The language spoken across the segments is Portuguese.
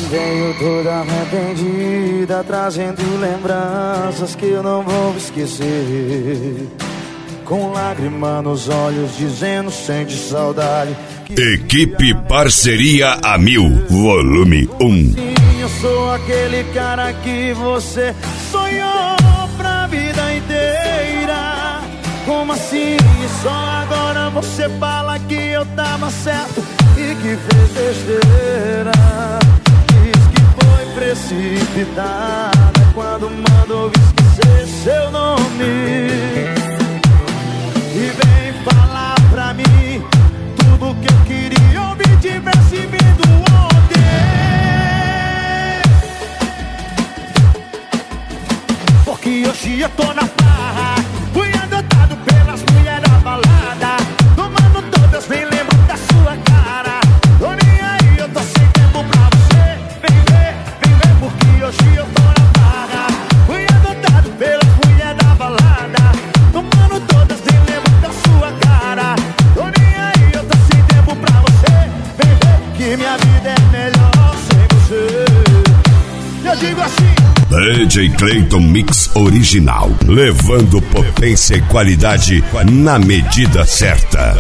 Veio toda arrependida, trazendo lembranças que eu não vou esquecer. Com lágrima nos olhos, dizendo sente saudade. Equipe Parceria a Mil, volume 1. Sim, eu sou aquele cara que você sonhou pra vida inteira. Como assim? Só agora você fala que eu tava certo e que fez besteira. Diz que foi precipitada quando mandou esquecer seu nome. E vem falar pra mim tudo que eu queria ouvir, tivesse vindo ontem. Porque hoje eu tô na farra, fui adotado pelas mulheres da balada. Tomando todas, nem lembro da sua cara. Tô nem aí, eu tô sem tempo pra você. Vem ver, porque hoje eu tô na farra. Fui adotado pelas mulheres da balada. Tomando todas, nem lembro da sua cara. Tô nem aí, eu tô sem tempo pra você. Vem ver que minha vida é melhor sem você. Eu digo assim: DJ Clayton Mix Original, levando potência e qualidade na medida certa.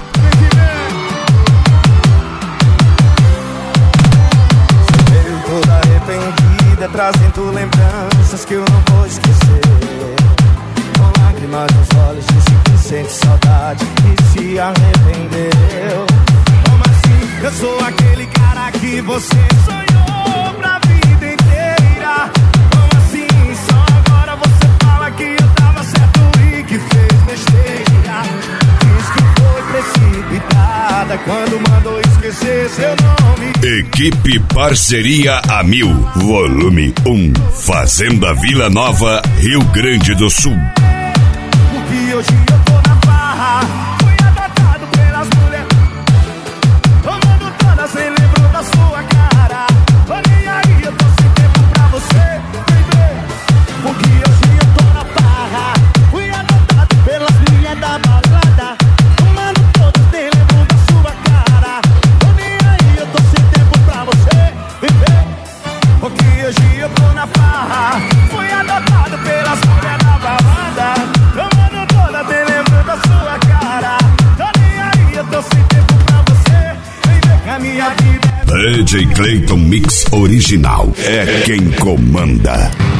Veio toda arrependida, trazendo lembranças que eu não vou esquecer. Com lágrimas nos olhos, disse que sente saudade e se arrependeu. Como assim? Eu sou aquele cara que você sonhou pra vida inteira. Como assim? Só agora você fala que eu tava certo e que fez besteira. Diz que foi precipitada quando mandou esquecer seu nome. Equipe Parceria a Mil, volume 1. Fazenda Vila Nova, Rio Grande do Sul. Porque hoje eu tô na barra, fui adotado pelas mulheres. Tomando todas, nem lembro da sua cara. Tô nem aí, eu tô sem tempo pra você, baby. Porque hoje eu tô na barra, fui adotado pelas mulheres da balada. Tomando todas, nem lembro da sua cara. Tô nem aí, eu tô sem tempo pra você, baby. Porque hoje eu tô na barra, fui adotado pelas mulheres da balada. Tomando toda, nem lembro da sua cara. Tô nem aí, eu tô sem tempo pra você. Vem ver que a minha vida é... DJ Clayton Mix Original é quem comanda.